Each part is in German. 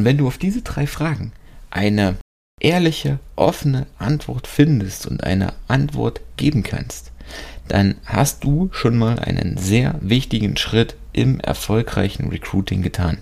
Und wenn du auf diese 3 Fragen eine ehrliche, offene Antwort findest und eine Antwort geben kannst, dann hast du schon mal einen sehr wichtigen Schritt im erfolgreichen Recruiting getan.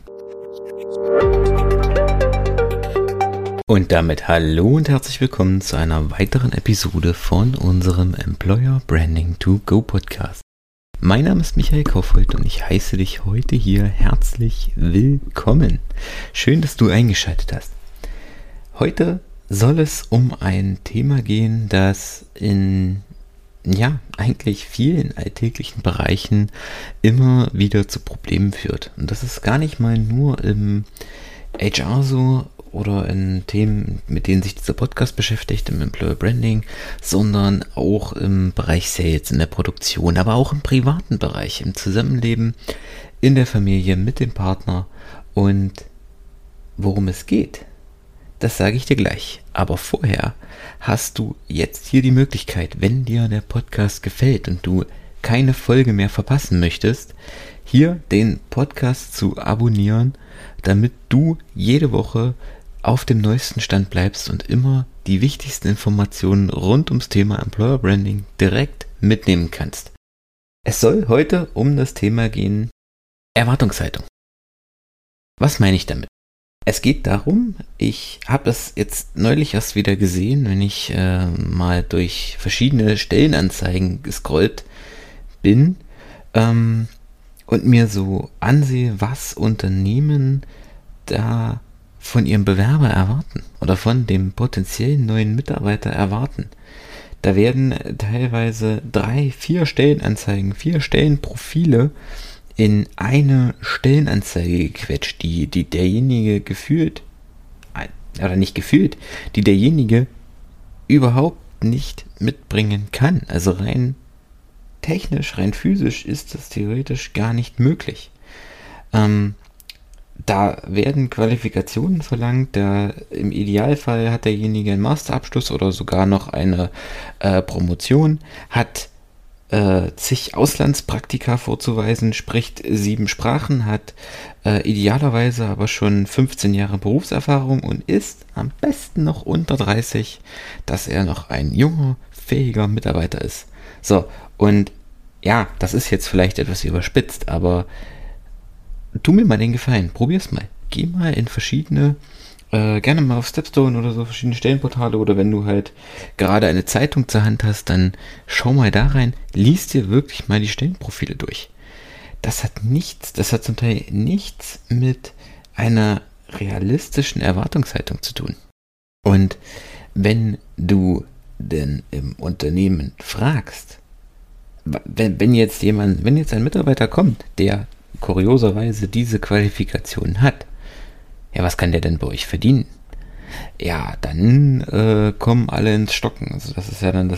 Und damit hallo und herzlich willkommen zu einer weiteren Episode von unserem Employer Branding to Go Podcast. Mein Name ist Michael Kaufhold und ich heiße dich heute hier herzlich willkommen. Schön, dass du eingeschaltet hast. Heute soll es um ein Thema gehen, das in eigentlich vielen alltäglichen Bereichen immer wieder zu Problemen führt. Und das ist gar nicht mal nur im HR so oder in Themen, mit denen sich dieser Podcast beschäftigt, im Employer Branding, sondern auch im Bereich Sales, in der Produktion, aber auch im privaten Bereich, im Zusammenleben, in der Familie, mit dem Partner. Und worum es geht, das sage ich dir gleich. Aber vorher hast du jetzt hier die Möglichkeit, wenn dir der Podcast gefällt und du keine Folge mehr verpassen möchtest, hier den Podcast zu abonnieren, damit du jede Woche auf dem neuesten Stand bleibst und immer die wichtigsten Informationen rund ums Thema Employer Branding direkt mitnehmen kannst. Es soll heute um das Thema gehen, Erwartungshaltung. Was meine ich damit? Es geht darum, ich habe das jetzt neulich erst wieder gesehen, wenn ich mal durch verschiedene Stellenanzeigen gescrollt bin und mir so ansehe, was Unternehmen da von ihrem Bewerber erwarten oder von dem potenziellen neuen Mitarbeiter erwarten. Da werden teilweise 3, 4 Stellenanzeigen, 4 Stellenprofile in eine Stellenanzeige gequetscht, die derjenige die derjenige überhaupt nicht mitbringen kann. Also rein technisch, rein physisch ist das theoretisch gar nicht möglich. Da werden Qualifikationen verlangt, im Idealfall hat derjenige einen Masterabschluss oder sogar noch eine Promotion, hat zig Auslandspraktika vorzuweisen, spricht 7 Sprachen, hat idealerweise aber schon 15 Jahre Berufserfahrung und ist am besten noch unter 30, dass er noch ein junger, fähiger Mitarbeiter ist. So, und ja, das ist jetzt vielleicht etwas überspitzt, aber tu mir mal den Gefallen, probier's mal. Geh mal in verschiedene, gerne mal auf Stepstone oder so, verschiedene Stellenportale, oder wenn du halt gerade eine Zeitung zur Hand hast, dann schau mal da rein, lies dir wirklich mal die Stellenprofile durch. Das hat zum Teil nichts mit einer realistischen Erwartungshaltung zu tun. Und wenn du denn im Unternehmen fragst, wenn jetzt ein Mitarbeiter kommt, der kurioserweise diese Qualifikation hat, ja, was kann der denn bei euch verdienen? Ja, dann kommen alle ins Stocken. Also das ist ja dann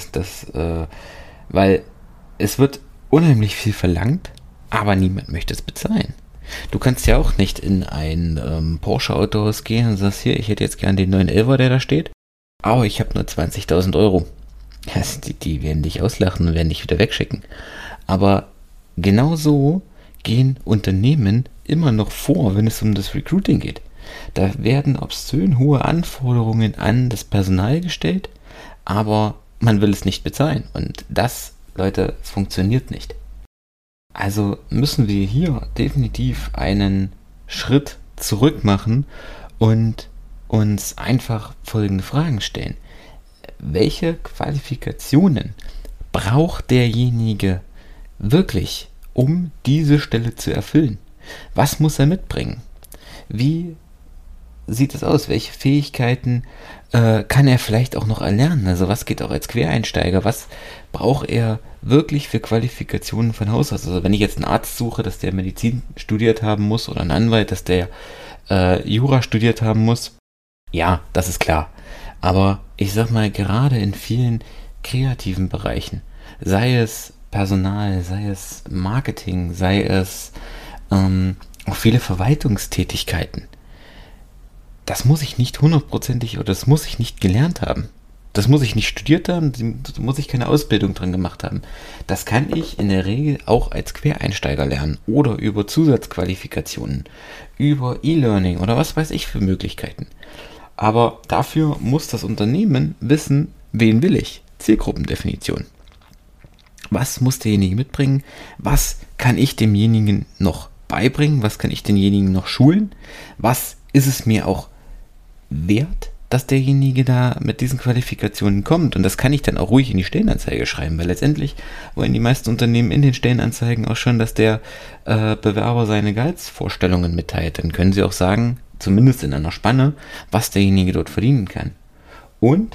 weil es wird unheimlich viel verlangt, aber niemand möchte es bezahlen. Du kannst ja auch nicht in ein Porsche-Autohaus gehen und sagst, hier, ich hätte jetzt gern den 911er, der da steht, aber ich habe nur 20.000 Euro. Also die werden dich auslachen und werden dich wieder wegschicken. Aber genauso gehen Unternehmen immer noch vor, wenn es um das Recruiting geht. Da werden obszön hohe Anforderungen an das Personal gestellt, aber man will es nicht bezahlen. Und das, Leute, funktioniert nicht. Also müssen wir hier definitiv einen Schritt zurück machen und uns einfach folgende Fragen stellen. Welche Qualifikationen braucht derjenige wirklich, um diese Stelle zu erfüllen? Was muss er mitbringen? Wie sieht es aus? Welche Fähigkeiten kann er vielleicht auch noch erlernen? Also was geht auch als Quereinsteiger? Was braucht er wirklich für Qualifikationen von Haus aus? Also wenn ich jetzt einen Arzt suche, dass der Medizin studiert haben muss, oder einen Anwalt, dass der Jura studiert haben muss, ja, das ist klar. Aber ich sag mal, gerade in vielen kreativen Bereichen, sei es Personal, sei es Marketing, sei es auch viele Verwaltungstätigkeiten, das muss ich nicht hundertprozentig oder das muss ich nicht gelernt haben. Das muss ich nicht studiert haben, da muss ich keine Ausbildung drin gemacht haben. Das kann ich in der Regel auch als Quereinsteiger lernen oder über Zusatzqualifikationen, über E-Learning oder was weiß ich für Möglichkeiten. Aber dafür muss das Unternehmen wissen, wen will ich? Zielgruppendefinition. Was muss derjenige mitbringen? Was kann ich demjenigen noch beibringen? Was kann ich denjenigen noch schulen? Was ist es mir auch wert, dass derjenige da mit diesen Qualifikationen kommt? Und das kann ich dann auch ruhig in die Stellenanzeige schreiben, weil letztendlich wollen die meisten Unternehmen in den Stellenanzeigen auch schon, dass der Bewerber seine Gehaltsvorstellungen mitteilt. Dann können sie auch sagen, zumindest in einer Spanne, was derjenige dort verdienen kann. Und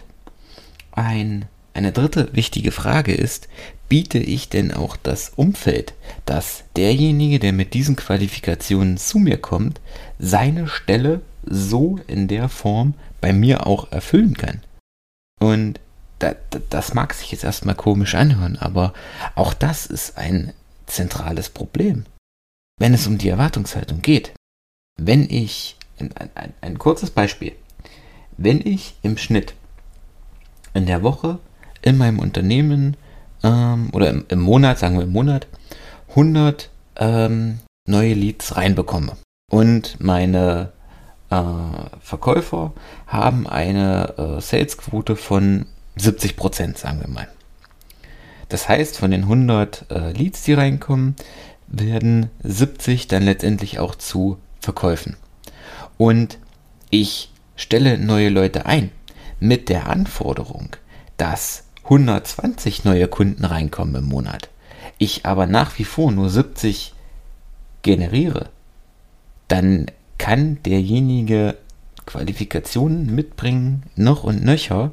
eine dritte wichtige Frage ist, biete ich denn auch das Umfeld, dass derjenige, der mit diesen Qualifikationen zu mir kommt, seine Stelle so in der Form bei mir auch erfüllen kann? Und das mag sich jetzt erstmal komisch anhören, aber auch das ist ein zentrales Problem, wenn es um die Erwartungshaltung geht. Wenn ich, ein kurzes Beispiel, wenn ich im Schnitt in der Woche in meinem Unternehmen oder im Monat, sagen wir im Monat, 100 neue Leads reinbekomme und meine Verkäufer haben eine Salesquote von 70%, sagen wir mal. Das heißt, von den 100 Leads, die reinkommen, werden 70 dann letztendlich auch zu Verkäufen. Und ich stelle neue Leute ein mit der Anforderung, dass 120 neue Kunden reinkommen im Monat, ich aber nach wie vor nur 70 generiere, dann kann derjenige Qualifikationen mitbringen, noch und nöcher.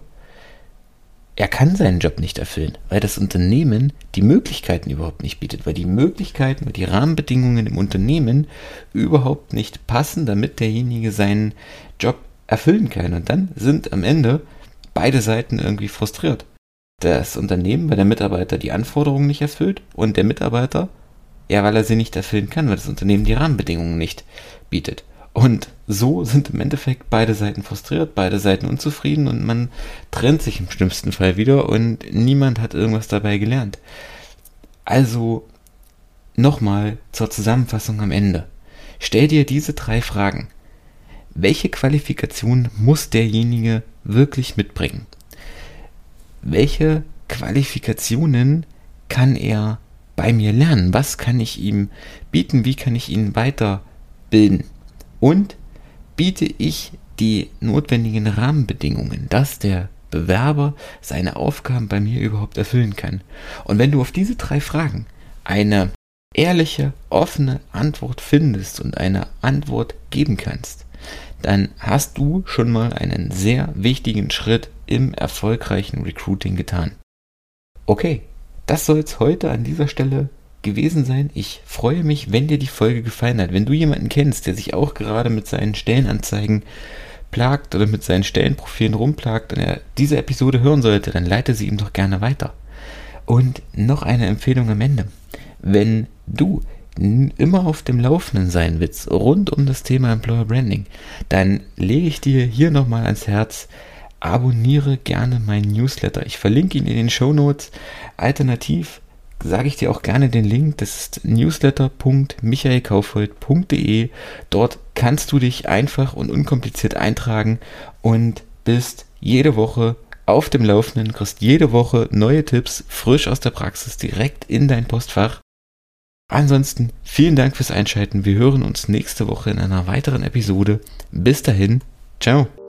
Er kann seinen Job nicht erfüllen, weil das Unternehmen die Möglichkeiten überhaupt nicht bietet, weil die Möglichkeiten und die Rahmenbedingungen im Unternehmen überhaupt nicht passen, damit derjenige seinen Job erfüllen kann. Und dann sind am Ende beide Seiten irgendwie frustriert. Das Unternehmen, weil der Mitarbeiter die Anforderungen nicht erfüllt und der Mitarbeiter, ja, weil er sie nicht erfüllen kann, weil das Unternehmen die Rahmenbedingungen nicht bietet. Und so sind im Endeffekt beide Seiten frustriert, beide Seiten unzufrieden und man trennt sich im schlimmsten Fall wieder und niemand hat irgendwas dabei gelernt. Also nochmal zur Zusammenfassung am Ende. Stell dir diese 3 Fragen. Welche Qualifikation muss derjenige wirklich mitbringen? Welche Qualifikationen kann er bei mir lernen? Was kann ich ihm bieten? Wie kann ich ihn weiterbilden? Und biete ich die notwendigen Rahmenbedingungen, dass der Bewerber seine Aufgaben bei mir überhaupt erfüllen kann? Und wenn du auf diese 3 Fragen eine ehrliche, offene Antwort findest und eine Antwort geben kannst, dann hast du schon mal einen sehr wichtigen Schritt im erfolgreichen Recruiting getan. Okay, das soll es heute an dieser Stelle gewesen sein. Ich freue mich, wenn dir die Folge gefallen hat. Wenn du jemanden kennst, der sich auch gerade mit seinen Stellenanzeigen plagt oder mit seinen Stellenprofilen rumplagt und er diese Episode hören sollte, dann leite sie ihm doch gerne weiter. Und noch eine Empfehlung am Ende. Wenn du immer auf dem Laufenden sein willst, rund um das Thema Employer Branding, dann lege ich dir hier nochmal ans Herz, abonniere gerne meinen Newsletter. Ich verlinke ihn in den Shownotes. Alternativ sage ich dir auch gerne den Link, das ist newsletter.michaelkaufhold.de. Dort kannst du dich einfach und unkompliziert eintragen und bist jede Woche auf dem Laufenden, kriegst jede Woche neue Tipps, frisch aus der Praxis, direkt in dein Postfach. Ansonsten vielen Dank fürs Einschalten. Wir hören uns nächste Woche in einer weiteren Episode. Bis dahin, ciao.